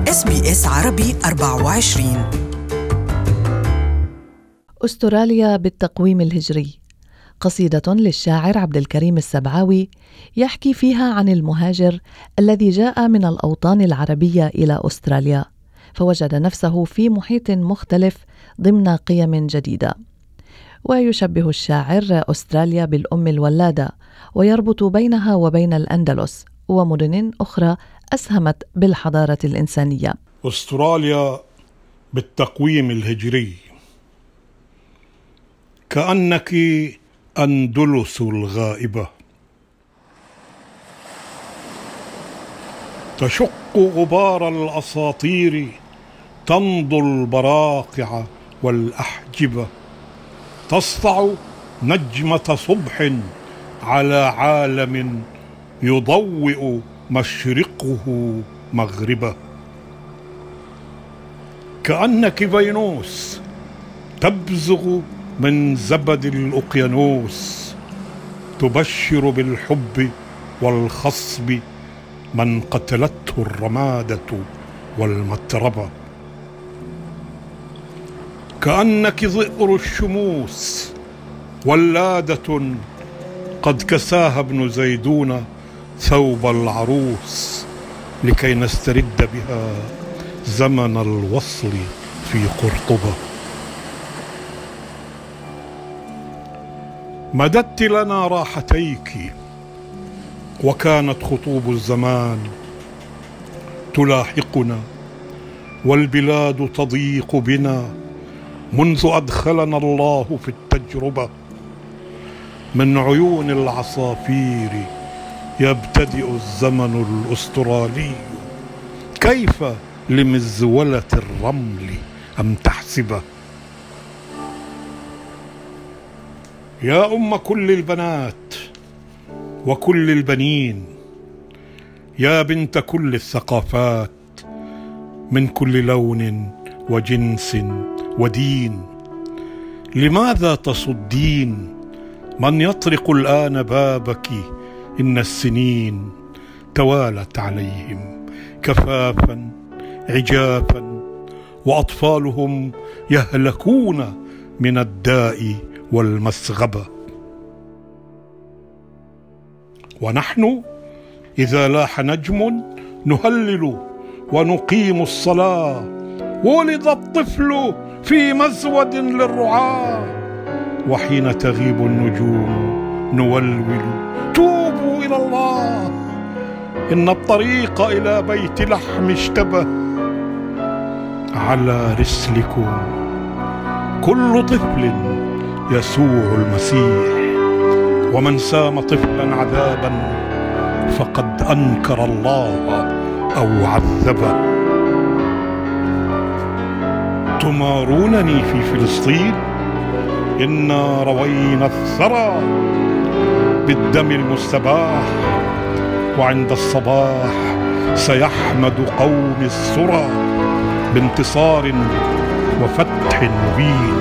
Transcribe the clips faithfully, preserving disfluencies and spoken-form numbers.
إس بي إس عربي أربعة وعشرين. أستراليا بالتقويم الهجري، قصيدة للشاعر عبد الكريم السبعاوي يحكي فيها عن المهاجر الذي جاء من الأوطان العربية إلى أستراليا، فوجد نفسه في محيط مختلف ضمن قيم جديدة. ويشبه الشاعر أستراليا بالأم الولادة، ويربط بينها وبين الأندلس ومدن أخرى أسهمت بالحضارة الإنسانية. أستراليا بالتقويم الهجري، كأنك أندلس الغائبة، تشق غبار الأساطير، تمضي البراقع والأحجبة، تسطع نجمة صبح على عالم يضوئ مشرقه مغربه. كأنك فينوس تبزغ من زبد الأقيانوس، تبشر بالحب والخصب من قتلته الرمادة والمتربة. كأنك ظئر الشموس، ولادة قد كساها ابن زيدون ثوب العروس، لكي نسترد بها زمن الوصل في قرطبة. مددت لنا راحتيك، وكانت خطوب الزمان تلاحقنا، والبلاد تضيق بنا منذ أدخلنا الله في التجربة. من عيون العصافير يبتدئ الزمن الأسترالي، كيف لمزولة الرمل أم تحسبه. يا أم كل البنات وكل البنين، يا بنت كل الثقافات من كل لون وجنس ودين، لماذا تصدين من يطرق الآن بابك؟ إن السنين توالت عليهم كفافا عجافا، وأطفالهم يهلكون من الداء والمسغبة. ونحن إذا لاح نجم نهلل ونقيم الصلاة، ولد الطفل في مزود للرعاة، وحين تغيب النجوم نولول توبوا إلى الله، إن الطريق إلى بيت لحم اشتبه على رسلكم. كل طفل يسوع المسيح، ومن سام طفلا عذابا فقد أنكر الله أو عذبه. تمارونني في فلسطين، إنا روينا الثرى بالدم المستباح، وعند الصباح سيحمد قوم السرى بانتصار وفتح مبين.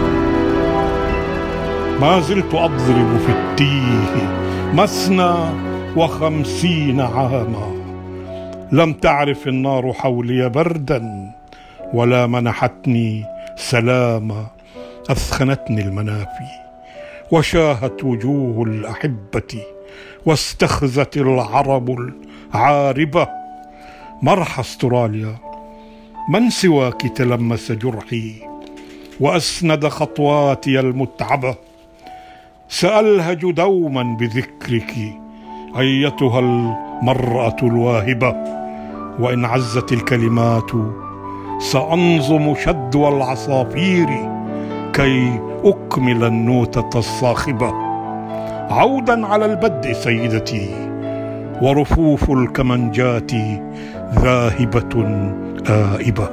ما زلت أضرب في التيه مثنى وخمسين عاما، لم تعرف النار حولي بردا، ولا منحتني سلاما. أثخنتني المنافي وشاهت وجوه الأحبة، واستخزت العرب العاربة. مرحى استراليا، من سواك تلمس جرحي وأسند خطواتي المتعبة. سألهج دوما بذكرك أيتها المرأة الواهبة، وإن عزت الكلمات سأنظم شدو العصافير كي أكمل النوتة الصاخبة. عودا على البدء سيدتي، ورفوف الكمنجات ذاهبة آئبة.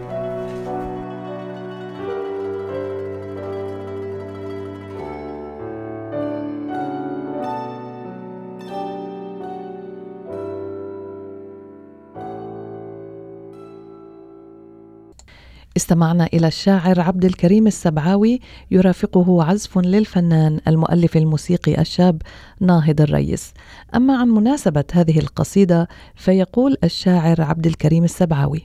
استمعنا إلى الشاعر عبد الكريم السبعاوي يرافقه عزف للفنان المؤلف الموسيقي الشاب ناهض الريس. أما عن مناسبة هذه القصيدة فيقول الشاعر عبد الكريم السبعاوي: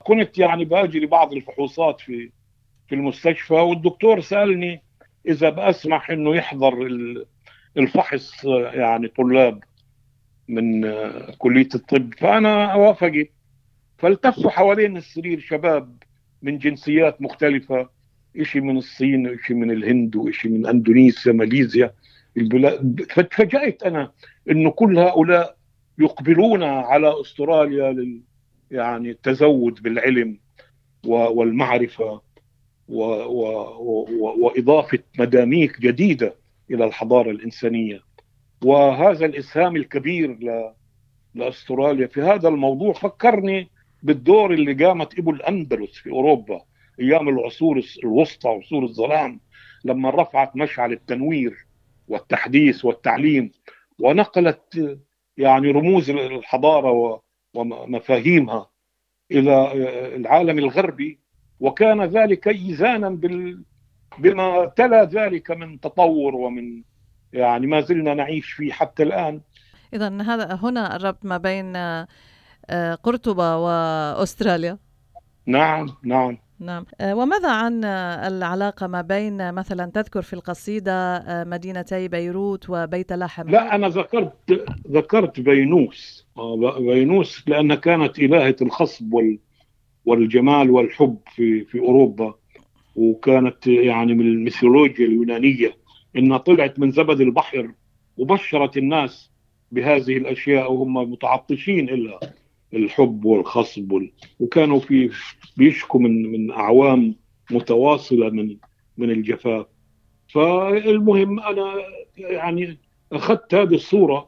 كنت يعني باجي لبعض الفحوصات في في المستشفى، والدكتور سألني إذا بأسمح إنه يحضر الفحص يعني طلاب من كلية الطب، فأنا وافقت. فالتفوا حوالين السرير شباب من جنسيات مختلفة، إشي من الصين وإشي من الهند وإشي من أندونيسيا ماليزيا البلاد. فتفاجأت أنا إنه كل هؤلاء يقبلون على أستراليا لل يعني التزود بالعلم والمعرفة و و و وإضافة مداميك جديدة إلى الحضارة الإنسانية. وهذا الإسهام الكبير لأستراليا في هذا الموضوع فكرني بالدور اللي قامت ابو الأندلس في أوروبا أيام العصور الوسطى وعصور الظلام، لما رفعت مشعل التنوير والتحديث والتعليم ونقلت يعني رموز الحضارة ومفاهيمها إلى العالم الغربي، وكان ذلك إيزانا بال... بما تلا ذلك من تطور ومن يعني ما زلنا نعيش فيه حتى الآن. إذن هذا هنا الربط ما بين قرطبة وأستراليا. نعم نعم نعم. وماذا عن العلاقة ما بين مثلا تذكر في القصيدة مدينتي بيروت وبيت لحم؟ لا، أنا ذكرت ذكرت بينوس بينوس لأنها كانت إلهة الخصب وال والجمال والحب في في أوروبا، وكانت يعني من الميثولوجيا اليونانية، إنها طلعت من زبد البحر وبشرت الناس بهذه الأشياء وهم متعطشين إلى الحب والخصب وال... وكانوا في بيشكوا من من أعوام متواصلة من من الجفاف. فالمهم أنا يعني أخذت هذه الصورة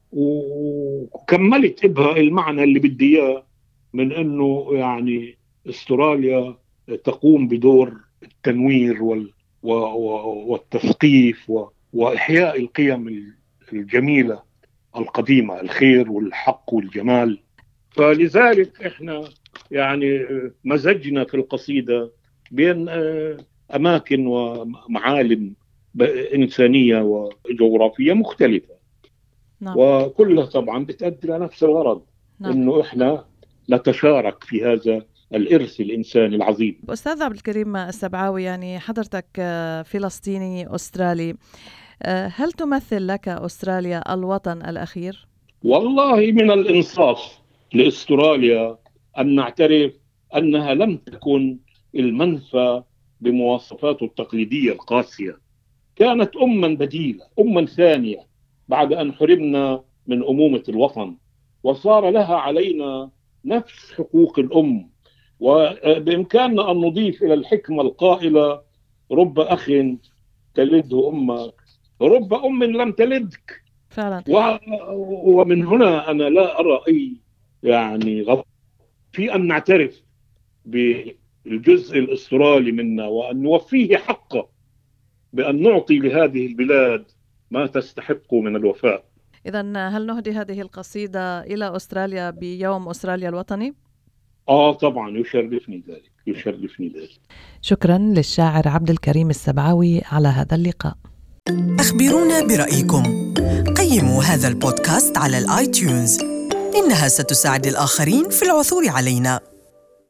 وكملت بها المعنى اللي بدي إياه، من أنه يعني أستراليا تقوم بدور التنوير وال... والتثقيف و... وإحياء القيم الجميلة القديمة، الخير والحق والجمال. فلذلك إحنا يعني مزجنا في القصيدة بين أماكن ومعالم إنسانية وجغرافية مختلفة. نعم. وكلها طبعا بتأدي لنفس الغرض. نعم. إنه إحنا نتشارك في هذا الإرث الإنساني العظيم. أستاذ عبد الكريم السبعاوي، يعني حضرتك فلسطيني أسترالي، هل تمثل لك أستراليا الوطن الأخير؟ والله من الإنصاف لأستراليا أن نعترف أنها لم تكن المنفى بمواصفاته التقليدية القاسية. كانت أماً بديلة، أماً ثانية بعد أن حرمنا من أمومة الوطن، وصار لها علينا نفس حقوق الأم. وبإمكاننا أن نضيف إلى الحكمة القائلة: رب أخ تلده أمك، رب أم لم تلدك. فعلا. ومن هنا أنا لا أرى أي يعني غلط في أن نعترف بالجزء الأسترالي منا، وأن نوفيه حقه بأن نعطي لهذه البلاد ما تستحق من الوفاء. إذن هل نهدي هذه القصيدة إلى أستراليا بيوم أستراليا الوطني؟ آه طبعا، يشرفني ذلك يشرفني ذلك. شكرا للشاعر عبد الكريم السبعاوي على هذا اللقاء. أخبرونا برأيكم، قيموا هذا البودكاست على الآيتيونز، إنها ستساعد الآخرين في العثور علينا.